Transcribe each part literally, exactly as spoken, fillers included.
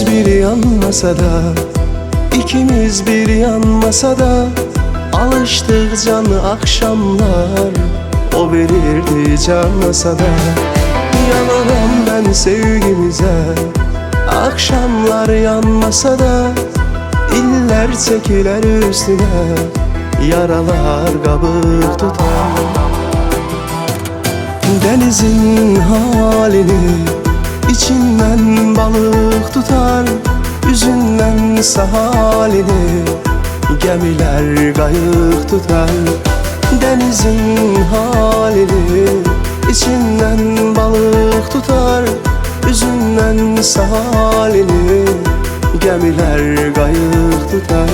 bir yanmasa da, ikimiz bir yanmasa da, alıştık canı akşamlar, o verirdi canmasa da. Yanarım ben sevgimize, akşamlar yanmasa da, iller çekiler üstüne, yaralar kabuk tutar. Denizin halini içinden balık tutar, üzünden sahalini gemiler kayık tutar. Denizin halini içinden balık tutar, üzünden sahalini gemiler kayık tutar.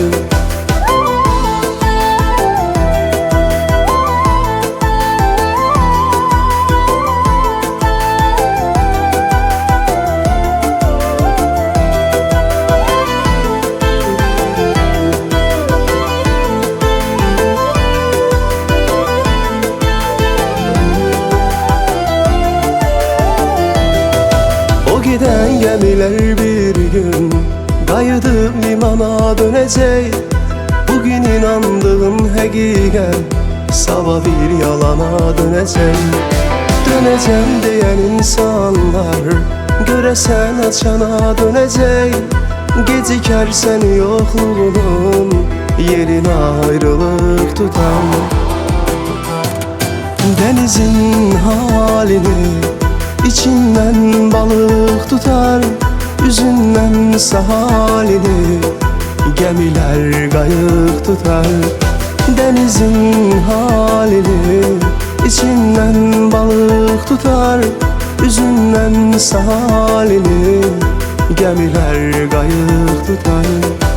Giden gemiler bir gün kayıdı limana dönecek. Bugün inandığım hakikat sabah bir yalana dönecek. Döneceğim diyen insanlar göresen açana dönecek. Gecikersen yokluğunun yerine ayrılık tutar. Denizin halini İçinden balık tutar, üzünden sahalini gemiler kayık tutar. Denizin halini içinden balık tutar, üzünden sahalini gemiler kayık tutar.